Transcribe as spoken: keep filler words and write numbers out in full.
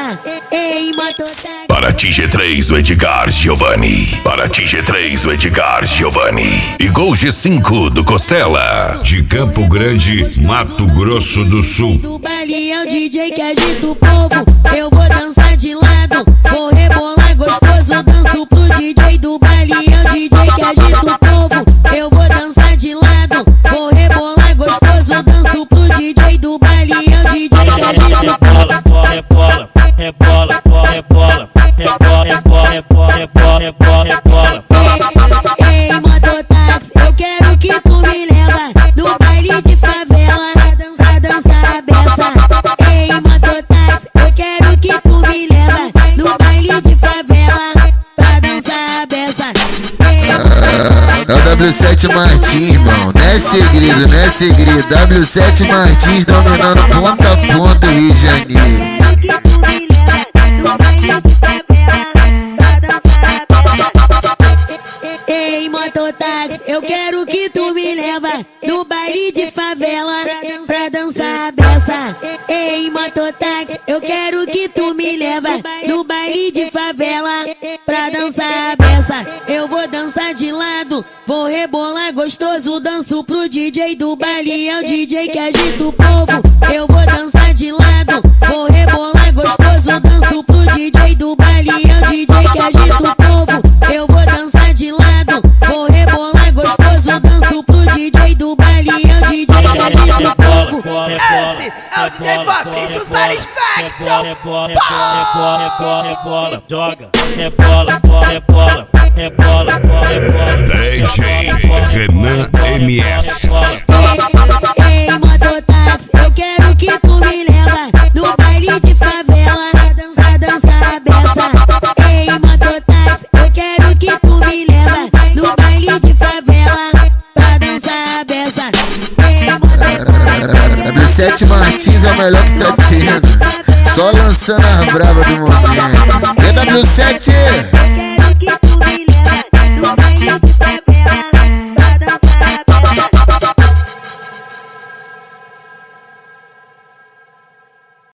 beça. Ei, mototáxi. Paraty G três do Edgar Giovanni. Paraty G três do Edgar Giovanni. E Gol G cinco do Costela. De Campo Grande, Mato Grosso do Sul. Do baile é o D J que agita o povo. Eu vou dançar de lado, vou rebolar gostoso. Danço pro D J do baile é o D J que agita o povo. Eu vou dançar de lado, vou rebolar gostoso. Danço pro D J do baile é o D J que agita o povo. Rebola, rebola, rebola, rebola, rebola, rebola, rebola, rebola, rebola, rebola. Ei, mototáxi, eu quero que tu me leva no baile de favela pra dançar, dançar a beça. Ei, mototáxi, eu quero que tu me leva no baile de favela pra dançar a beça. É o W sete Martins, irmão, não é segredo, não é segredo. W sete Martins dominando ponta a ponta o Rio de Janeiro. Ei, mototáxi, eu quero que tu me leva no baile de favela pra dançar a beça. Ei, mototáxi, eu quero que tu me leva no baile de favela pra dançar a beça. Eu vou dançar de lado, vou rebolar gostoso. Danço pro D J do baile, é o D J que agita o povo. Eu vou dançar de lado, vou rebolar gostoso. Danço pro D J do baile, é o D J que agita o povo. Eu vou dançar de lado, vou rebolar gostoso. Danço pro D J do baile, é o D J que agita o povo. Esse é o D J Fabrício Satisfaction. Rebola, rebola, rebola, rebola, joga, rebola, rebola, rebola, rebola. D J Renan M S. Ei, mototáxi, eu quero que tu me leva no baile de favela pra dançar, dançar a beça. Ei, mototáxi, eu quero que tu me leva no baile de favela pra dançar a beça. W sete Martins é o melhor que tá tendo, só lançando as bravas do momento. E W sete